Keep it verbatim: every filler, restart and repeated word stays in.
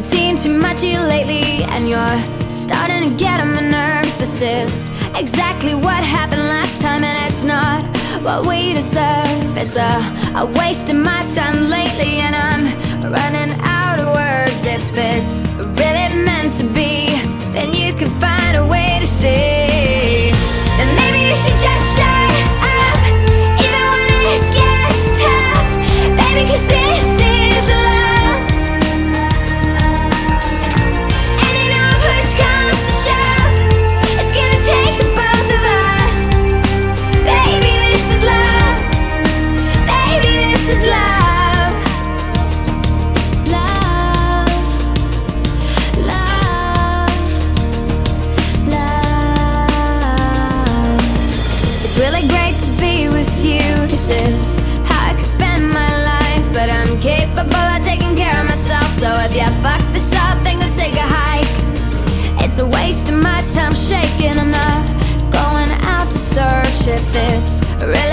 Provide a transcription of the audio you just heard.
It's seen too much of you lately, and you're starting to get on my nerves. This is exactly what happened last time, and it's not what we deserve. It's a, a waste of my time lately, and I'm running out of words. If it's really meant to be, then you can find a way to see. And maybe you should just shut up, even when it gets tough, baby, 'cause this is love. And you know push comes to shove, it's gonna take the both of us. Baby, this is love. Baby, this is love. Love, love, love. It's really great to be with you. This is how I can spend my life, but I'm capable of taking care of myself. So if you fuck this up, then go take a hike. It's a waste of my time shaking. I'm not going out to search if it's really